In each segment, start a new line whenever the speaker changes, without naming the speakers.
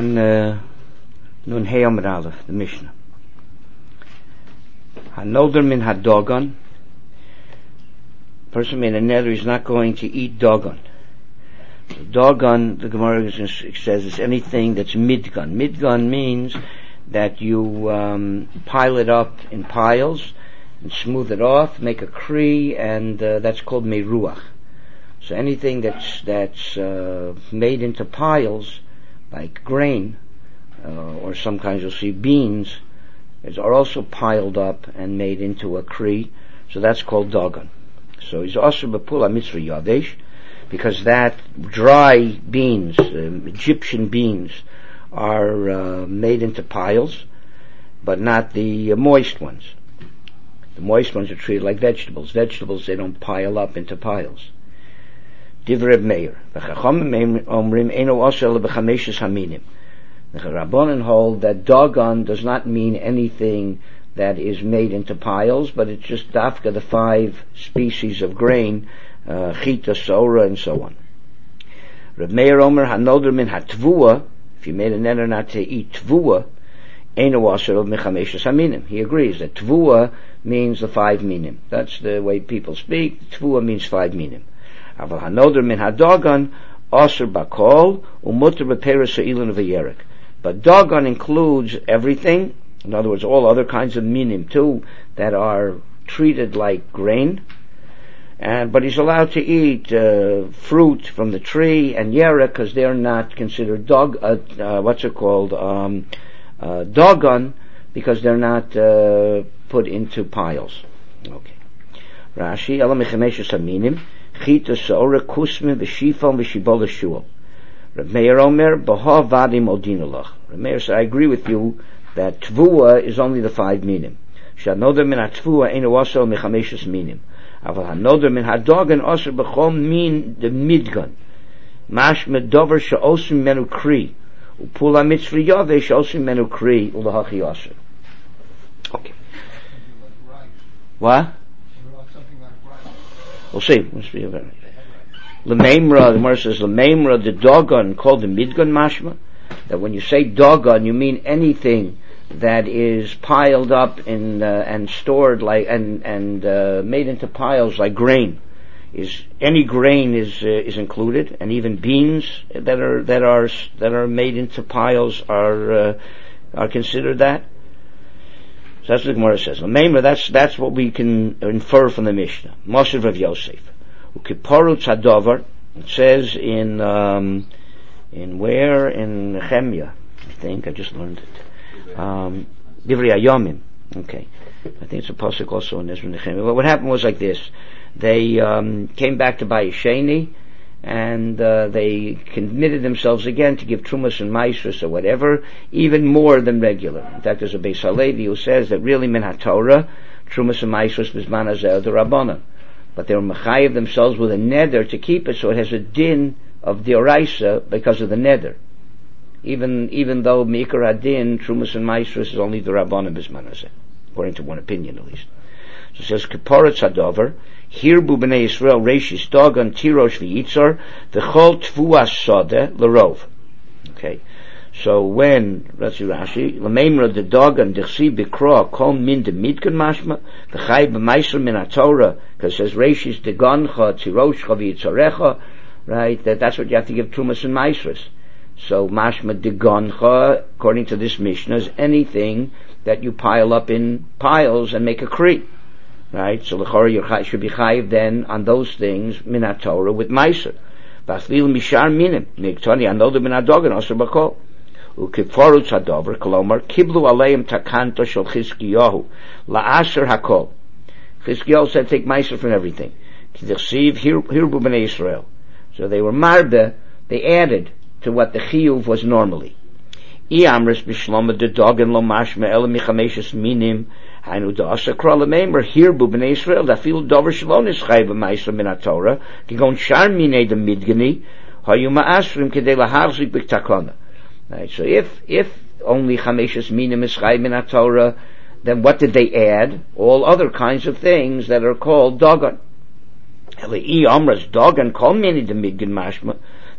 on Nun Hey Amud Aleph, the Mishnah. Hanoder min hadogon. Person made a nether is not going to eat dogon. So dogon, the Gemara says, is anything that's midgon. Midgon means that you pile it up in piles and smooth it off, make a kri, and that's called meruach. So anything that's made into piles, like grain, or sometimes you'll see beans, are also piled up and made into a kri, so that's called dogon. So he's also b'pula mitzvah yadesh, because that dry beans, Egyptian beans, are made into piles, but not the moist ones. The moist ones are treated like vegetables. Vegetables, they don't pile up into piles. Divrei Meir. V'chachamim omrim eino osel b'chameshes haminim. The Rabbanan hold that dogon does not mean anything that is made into piles, but it's just dafka, the 5 species of grain, chita, sora, and so on. Reb Meir Omer hanoder min hatvua, if you made a neder not to eat tvua, eino osel b'chameshes haminim. He agrees that tvua means the 5 minim. That's the way people speak. Tvua means 5 minim. Aval hanoder min hadogon osir bakol umuter b'peres ha'ilun v'yerek. But dogon includes everything. In other words, all other kinds of minim too that are treated like grain. But he's allowed to eat fruit from the tree and yerek because they're not considered dogon, because they're not put into piles. Okay. Rashi ela mechemeshes haminim chita seora kusme v'shifal v'shibol shul. Reb Meir Omer b'ha vadim odinulach. Reb Meir said, I agree with you that tvua is only the 5 minim. Shanoder min hatvua einu osel mechameshes minim. Aval hanoder min hadogon osel b'chol min the midgon. Mash medover she'osim menu kri. Upula mitzvah yavesh she'osim menu kri ulahachi osel. Okay. What? We'll see. Must be a very. L'meimra, the Gemara says, L'meimra, the dogon, called the midgon mashma, that when you say dogon, you mean anything that is piled up in, and stored like, and made into piles like grain. Any grain is included, and even beans that are made into piles are considered that. So that's what the Gemara says. L'meimra, that's what we can infer from the Mishnah. Moshe Rav Yosef. Ukiporu tzadover, it says in where? In Nehemiah, I think. I just learned it. Divrei Hayomim. Okay. I think it's a pasuk also in Ezra Nehemiah. But what happened was like this. They came back to Bayesheni, and they committed themselves again to give Trumas and Maasros or whatever, even more than regular. In fact, there's a Beis Halevi who says that really min haTorah, Trumas and Maasros bizman hazeh the Rabbanan. But they were mechayev themselves with a neder to keep it, so it has a din of dioraisa because of the neder. Even though Mikar Adin, Trumas and Maasros is only the Rabbanan bizman hazeh, according to one opinion at least. So it says Kippora Tzadover, Hirbu b'nei Yisrael Reishis Dogon Tirosh v'Yitzor V'chol Tvuas Sodeh L'Rov. Okay. So when, let's see Rashi, L'meimra the Dogon D'chsi B'kroa Kol Min de Midkan Mashma V'chai b'Maiser Min HaTorah, because it says Reishis Degoncha Tiroshcha v'Yitzorecha, right, that's what you have to give Trumas and Maasros. So Mashma Degoncha, according to this Mishnah, is anything that you pile up in piles and make a kri. Right? So l'chora you should be chayiv then on those things min haTorah with meiser. V'afil mishar minim niktani anoder min hadogen osir bakol. Ukiforu tzadover kolomar kiblu aleim takanto shel Chizkiyahu la'asher hakol. Chizkiyahu said take meiser from everything. K'dichsiv hirbu b'nei Yisrael. So they were marbe. They added to what the chiyuv was normally. I amris b'shloma de dogen lo mashma ele michameshes minim. Hainu da'asa kra l'meimer hirbu b'nei Yisrael da'afil dover shalon is chayiv b'meiser min haTorah kigon shar minei de midgani hayu ma'asrim kedei lahachzik b'takona. Right, so if only chameshes minim is chayiv min haTorah, then what did they add? All other kinds of things that are called dogon. Eli amras dogon kol mini de midgan mashma.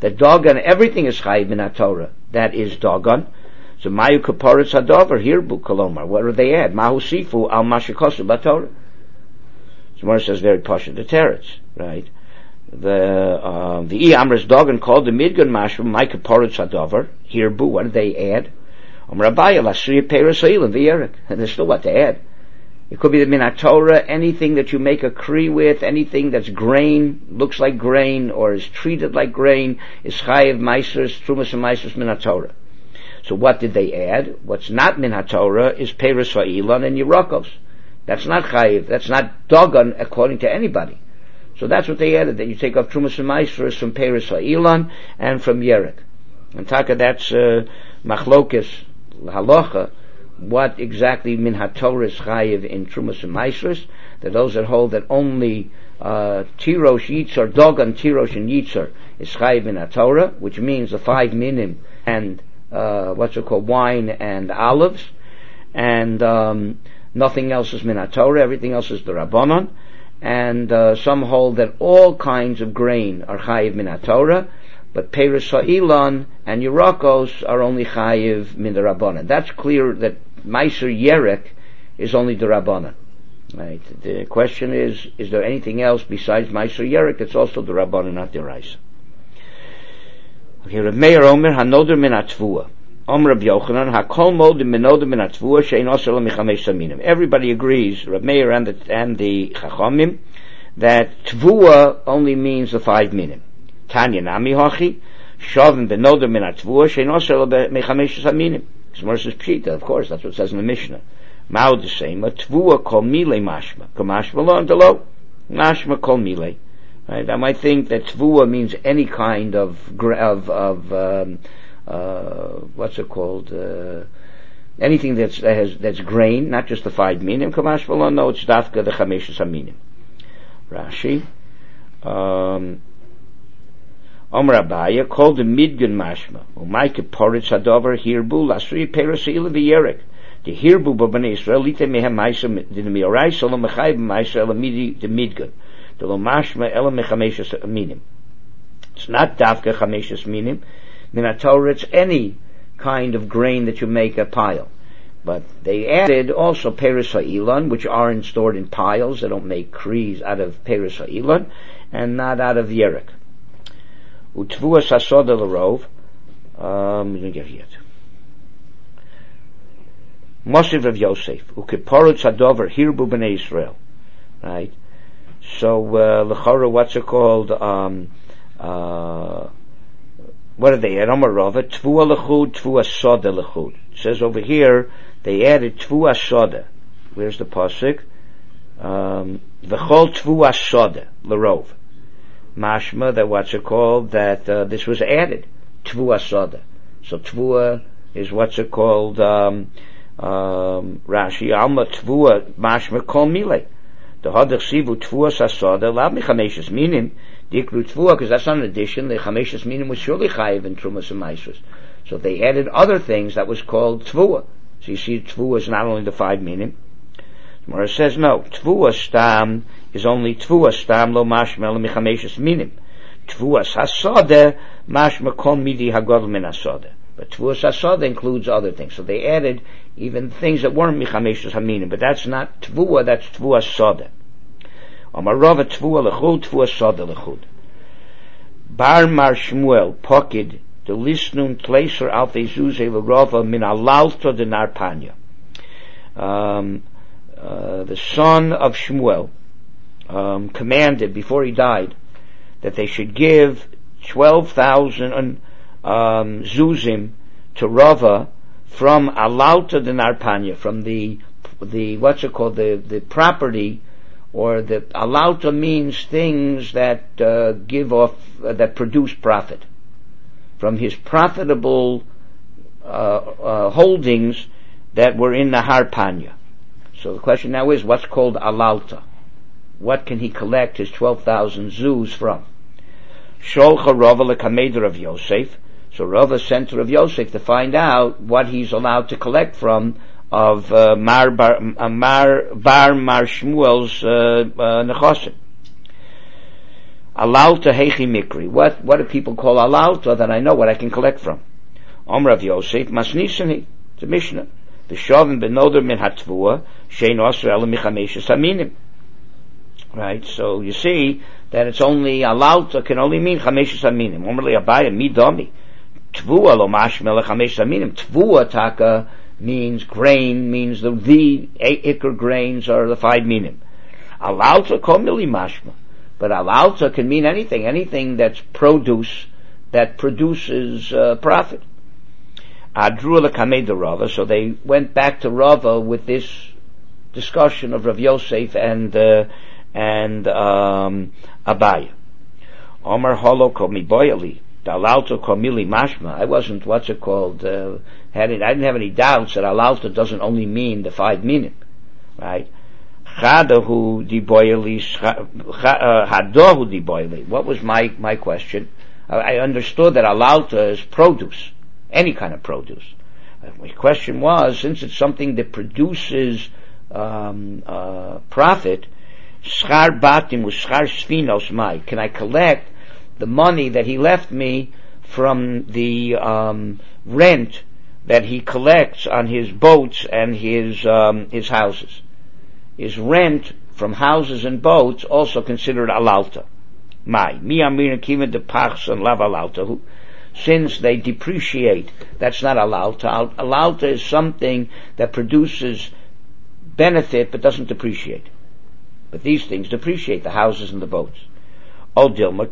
that Dagon, everything is chayiv min haTorah. That is Dagon. So Mayu Kaparitz Hadover, Hirbu Kolomar. What do they add? Mahu Sifu al Mashikosu Batorah. So Gemara says very posh the teretz, right? The Amras Dagon called the Midgan Mashma Mayu Kaparitz Hadover, Hirbu. What did they add? Rabaya Lasriya Peres Ha'ilin V'Yerik. And there's still what to add. It could be the min haTorah, anything that you make a kri with, anything that's grain, looks like grain, or is treated like grain, is chayiv maisers, trumas and maisers min haTorah. So what did they add? What's not min haTorah is Peres Ha'ilon and Yerakos. That's not chayiv, that's not Dagon according to anybody. So that's what they added, that you take off trumas and maisers from Peres Ha'ilon and from Yerek. And taka, that's machlokes halacha, what exactly min haTorah is chayiv in trumas and maisros. That those that hold that only tirosh yitzar, Dagon, tirosh and yitzar is chayiv min haTorah, which means the 5 minim and what's it called, wine and olives, and nothing else is min haTorah, everything else is the Rabbanon. And some hold that all kinds of grain are chayiv min haTorah, but Peres Ha'ilon and Yerakos are only chayiv min the Rabbanan. That's clear that Meiser Yerek is only the Rabbanan. Right? The question is there anything else besides Meiser Yerek that's also the Rabbanan, not the Raisa? Okay, Rav Meir Omer, Hanoder min haTvua. Omer Rav Yochanan, Hakol modim menoder min haTvua, she'ein osel michamesh saminim. Everybody agrees, Rav Meir and the Chachamim, that Tvua only means the 5 minim. Tanya nami hachi, shavim benoder min haTvua, she'ein osel michamesh saminim. Gemara says pshita, of course, that's what it says in the Mishnah. Ma'od the same, Tvua kol mile mashma, kamashma lo andalo, mashma kol mile. Right? I might think that Tvua means any kind of what's it called? Anything that's grain, not just the 5 minim. Kamashma lo, no, it's dafka the chameshes haminim. Rashi. Omer Abaya called the Midgan Mashma. Umayke Poritz Hadover Hirbu Lasri Peres Ha'ilin V'Yerek. The Hirbu B'Bnei Yisrael Lite Mehem Ma'isa the Miorai Solo Mechayim Ma'isa Ela Midi the Midgan. The Lo Mashma Ela Mechameshes Minim. It's not Davka Chameshes Minim. Min haTorah, it's any kind of grain that you make a pile. But they added also Peres Ha'ilon, which aren't stored in piles. They don't make kris out of Peres Ha'ilon and not out of Yerek. Utvua sasoda l'rov. We didn't get yet. Mosiv Rav Yosef. Ukeporut sadover hirbu b'nei Yisrael. Right. So l'chora, what's it called? What did they add? Amar Rava. Tvua l'chud, tvua soda l'chud. It says over here they added tvua soda. Where's the pasuk? V'chol tvua soda l'rov. Mashma, that what's it called, that this was added, Tvua Soda. So Tvua is what's it called, Rashi, Alma Tvua, Mashma Kol Mile. The Hadach Sivu Tvua Sasoda, Lav Mechameshes Minim, Dikru Tvua, because that's not an addition, the Chameshes Minim was surely Chayiv in Trumas and Maisros. So they added other things that was called Tvua. So you see, Tvua is not only the 5 Minim. Gemara says no, Tvua Stam is only Tvua Stam lo mashma lo mechameshes minim. Tvua Sasoda mashma kol midi hagodol min hasoda. But Tvua Sasoda includes other things. So they added even things that weren't mechameshes haminim. But that's not Tvua, that's Tvua Soda. Amar Rava Tvua lechud, Tvua Soda lechud. Bar Mar Shmuel pokid the lisnun tleiser alfei zuze l'Rava min alalta de narpanya. The son of Shmuel commanded before he died that they should give 12,000 zuzim to Rava from Alalta de Narpanya, from the what's it called, the property, or the Alalta means things that give off, that produce profit, from his profitable holdings that were in the Harpanya. So the question now is, what's called Alalta? What can he collect his 12,000 zuz from? Sholcha Rava lekameder of Yosef. So Rava sent to Rav Yosef to find out what he's allowed to collect from of Bar Mar Shmuel's nechosim. Alalta Hechi Mikri. What do people call Alalta that I know what I can collect from? Omer Rav Yosef, Masnisani. It's a Mishnah. V'shovim benoder min hatvua, shein osra ela michameshes haminim. Right, so you see that it's only Alalta can only mean chameshes haminim. Omer li Abaya, midami. Tvua lo mashmel chameshes haminim. Tvua taka means grain, means the ikr grains are the 5 minim. Alalta komili mashma. But alalta can mean anything that's produce, that produces profit. Adru l'kamei de Rava, so they went back to Rava with this discussion of Rav Yosef and Abaya. Omar holo komi boyali, dalalta komili mashma. I wasn't, I didn't have any doubts that alalta doesn't only mean the 5 minim, right? Hadahu di boyali, hadohu di boyali. What was my question? I understood that alalta is produce, any kind of produce. My question was, since it's something that produces profit, schar batim u'schar sfinos mai. Can I collect the money that he left me from the rent that he collects on his boats and his houses? Is rent from houses and boats also considered alalta? Mai. Mi amir kiven de pachs and lav alalta. Since they depreciate, that's not alalta. Alalta is something that produces benefit but doesn't depreciate. But these things depreciate, the houses and the boats. Or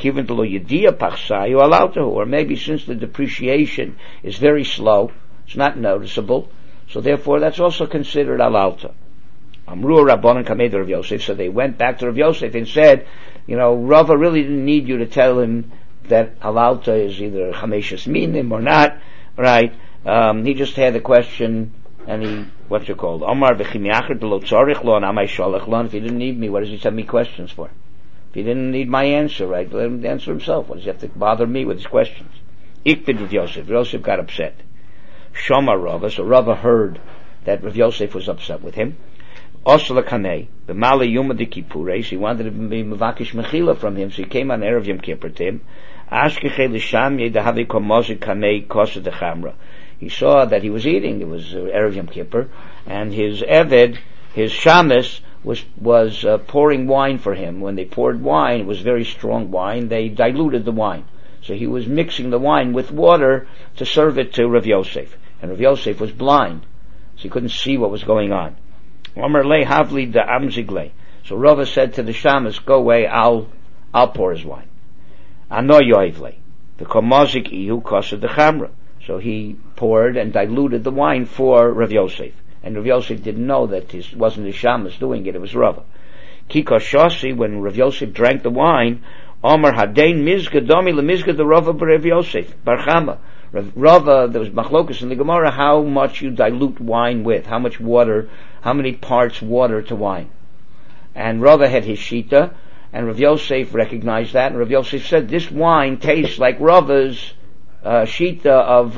maybe since the depreciation is very slow, it's not noticeable, so therefore that's also considered alalta. Amru Rabbanan Kamei Rav Yosef, so they went back to Rav Yosef and said, Rava really didn't need you to tell him that alalta is either chameshes minim or not, right? He just had the question, and he, what's it called? Omar v'chimiachar b'lo tzorich lo anamai sholech lo. If he didn't need me, what does he send me questions for? If he didn't need my answer, right, let him answer himself. What does he have to bother me with his questions? Ikbid Rav Yosef. Yosef got upset. Shoma Rava, so Rava heard that Rav Yosef was upset with him. Osla Kanei, the Mala Yuma de Kippures, he wanted to be Mavakish Mechila from him, so he came on Erev Yom Kippur to him. Ashkeche l'sham yedahavi komozik kanei kosa de chamra. He saw that he was eating, it was Erev Yom Kippur, and his Eved, his shamus, was pouring wine for him. When they poured wine, it was very strong wine, they diluted the wine. So he was mixing the wine with water to serve it to Rav Yosef. And Rav Yosef was blind, so he couldn't see what was going on. Omer le havli da amzigle. So Rava said to the shamus, go away, I'll pour his wine. Ano yoivle. The komozik ihu kosa de chamra. So he poured and diluted the wine for Rav Yosef. And Rav Yosef didn't know that it wasn't his shamus doing it was Rava. Kiko shosi, when Rav Yosef drank the wine, Omer hadein mizga domi le mizga de Rava Rav Yosef, barchama. Rava, there was machlokus in the Gemara, how much you dilute wine with, how much water, how many parts water to wine. And Rava had his shita, and Rav Yosef recognized that, and Rav Yosef said, this wine tastes like Rava's shita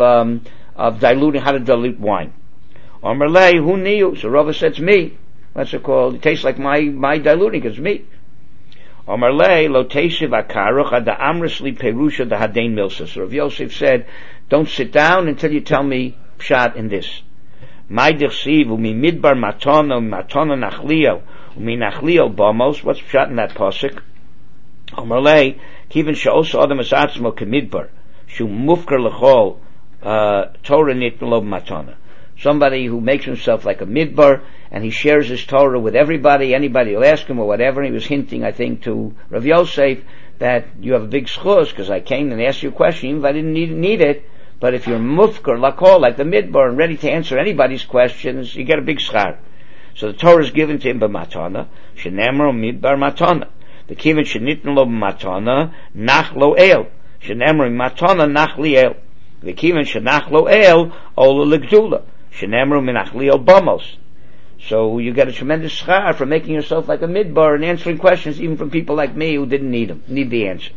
of diluting, how to dilute wine. Omer lei, who knew? So Rava said, it's me. What's it called? It tastes like my diluting, it's me. Omer lei, lo teshiv akaruch ad amrisli perusha da hadein milsa. So Rav Yosef said, don't sit down until you tell me pshat in this. My dirsiv umi midbar matona nachliel umi nachliel bamos. What's pshat in that pasuk? Omer lei, kiven she'os adam es atzmo kemidbar shu mufkar lechol Torah nitlo matona. Somebody who makes himself like a midbar and he shares his Torah with everybody will ask him or whatever. And he was hinting, I think, to Rav Yosef that you have a big schus because I came and asked you a question even if I didn't need it. But if you're mufkar lakol, like the midbar, and ready to answer anybody's questions, you get a big schar. So the Torah is given to him by matana. Shenemro midbar matana. The kivin shenitn lo matana nach lo el. Shenemro matana nach liel. The kivin shenach lo el ola legdula. Shenemro minach liel bamos. So you get a tremendous schar for making yourself like a midbar and answering questions even from people like me who didn't need the answer.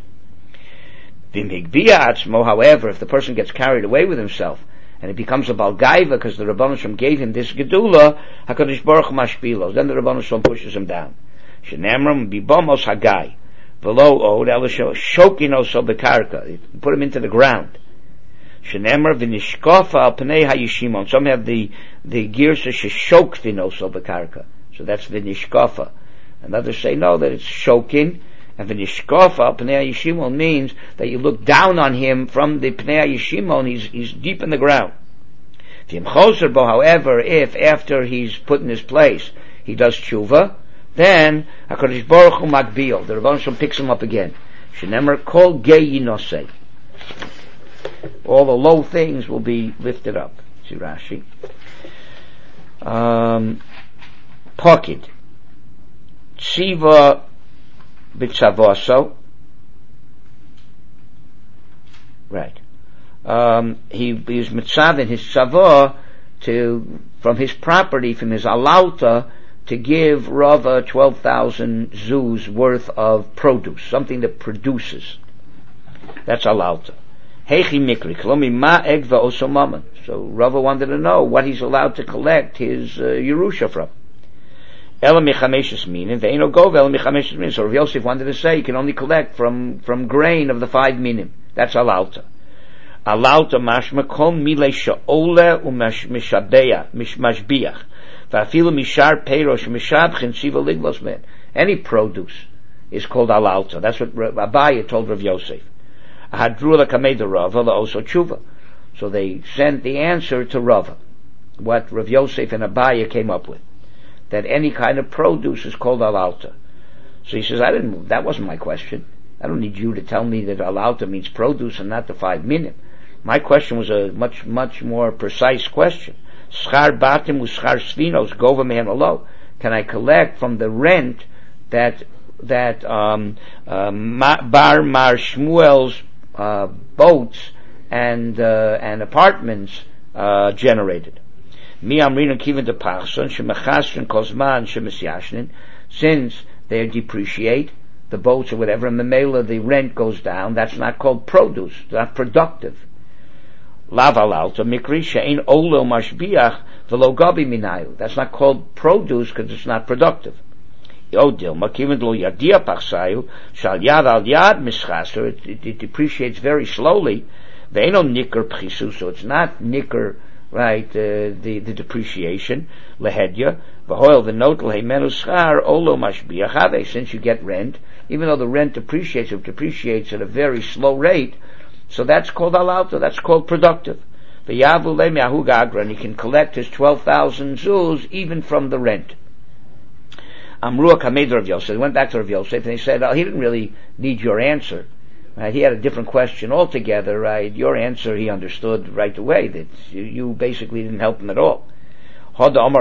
However, if the person gets carried away with himself and it becomes a balgaiva because the Rabbanan Shalom gave him this gedula, HaKadosh Baruch Hu mashpilos, then the Rabbanan Shalom pushes him down. Shenemram bibamos hagai V'lo od elisho shokin oso bekarka. Put him into the ground. Shenemar v'nishkofa al pnei hayishimon. Some have the girsa sheshokvin oso bekarka. So that's v'nishkofa. And others say no, that it's shokin. And v'nishkofa al pnei hayishimon means that you look down on him from the pnei hayishimon. He's deep in the ground. However, if after he's put in his place he does tshuva, then HaKadosh Baruch Hu makbil, the Rebbeinu Shalom picks him up again. Shenemar kol gei yinosei. All the low things will be lifted up. See Rashi. Pokid. Tziva b'tzavoso. Right. He is mitzav in his tzavah from his property, from his alauta, to give Rava 12,000 zuz worth of produce, something that produces. That's alauta. Heichi mikri, klomi ma egva osomaman. So Rava wanted to know what he's allowed to collect his Yerusha from. Ela michameshes minim, ve'eno gov ela michameshes minim. So Rav Yosef wanted to say you can only collect from grain of the 5 minim. That's alauta. Alauta mashma kol mile sha'ole u'mishabeya, mishmashbiach. Va'afilu mishar peirosh mishabchin shiva liglos men. Any produce is called alauta. That's what Abaye told Rav Yosef. Ahadru l'kamei Rava la'oso tshuva. So they sent the answer to Rava, what Rav Yosef and Abaye came up with, that any kind of produce is called alauta. So he says, that wasn't my question. I don't need you to tell me that alauta means produce and not the 5 minim. My question was a much, much more precise question. Schar batim u'schar svinos gova mehem alo. Can I collect from the rent that Bar Mar Shmuel's boats and apartments generated? Mi amrina kiven de pachson shemachasrin kozman shemesyashnin. Since they depreciate the boats or whatever, and the memela the rent goes down, that's not called produce, not productive. Lav alalta mikri she'ein olo mashbiach v'lo gabi minayu. That's not called produce because it's not productive. Yodil makiven lo yadia pachsayu shal yad al yad mischaser. It depreciates very slowly. Ve'eno nikr pchisu, so it's not nikr, right? The depreciation lehedya v'hoil v'notel heimenu schar olo mashbiach have. Since you get rent, even though the rent depreciates, it depreciates at a very slow rate. So that's called alauta, that's called productive. And he can collect his 12,000 zuz even from the rent. Amruah kamed Rav Yosef. They went back to Rav Yosef and they said, he didn't really need your answer. Right? He had a different question altogether, right? Your answer he understood right away, that you basically didn't help him at all. I didn't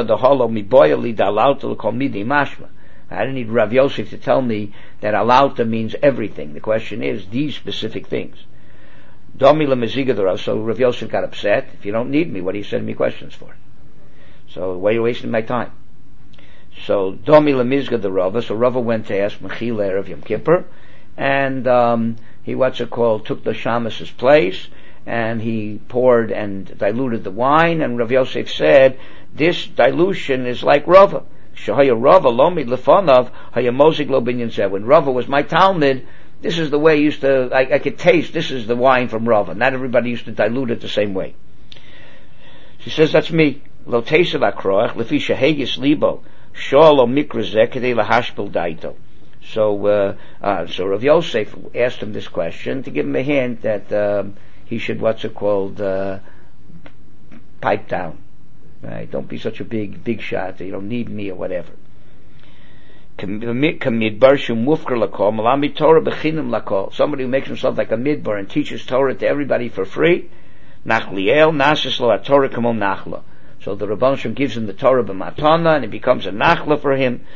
need Rav Yosef to tell me that alauta means everything. The question is these specific things. So Rav Yosef got upset. If you don't need me, what are you sending me questions for? So why are you wasting my time? So Domi lemizga the Rava. So Rava went to ask Mechila of Yom Kippur, and he took the shamas's place, and he poured and diluted the wine. And Rav Yosef said, this dilution is like Rava. When Rava was my Talmud, this is the way I could taste, this is the wine from Rava. Not everybody used to dilute it the same way. She says, that's me. So Rav Yosef asked him this question to give him a hint that he should, pipe down. Right? Don't be such a big shot. You don't need me or whatever. Somebody who makes himself like a midbar and teaches Torah to everybody for free. So the Rebbeinu Shem gives him the Torah b'matana, and it becomes a nachla for him.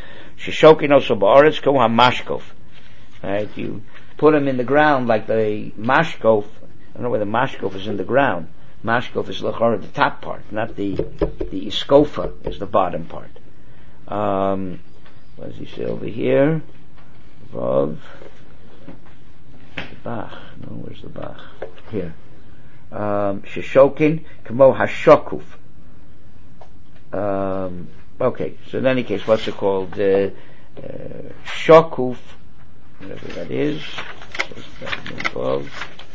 Right? You put him in the ground like the mashkof. I don't know where the mashkof is in the ground. Mashkof is the top part, not the iskofa is the bottom part. What does he say over here? Vav. Bach. No, where's the Bach? Here. Sheshokin, kamo hashokuf. Okay, so in any case, what's it called? Shokuf whatever that is. Above.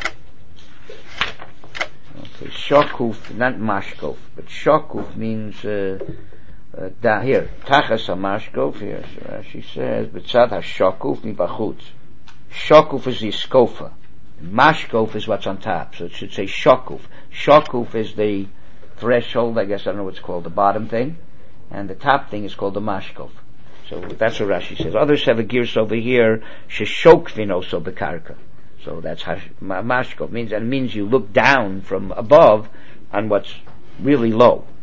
Okay, shokuf, not mashkof, but shokuf means down here. Tachas hamashkof here. So Rashi says, "B'tzad hashokuf mibachutz." Shokuf is the skofa. Mashkof is what's on top. So it should say shokuf. Shokuf is the threshold. I guess I don't know what it's called, the bottom thing, and the top thing is called the mashkof. So that's what Rashi says. Others have a gears over here. Sheshokvin also bekarka. So that's mashkof means, and it means you look down from above on what's really low.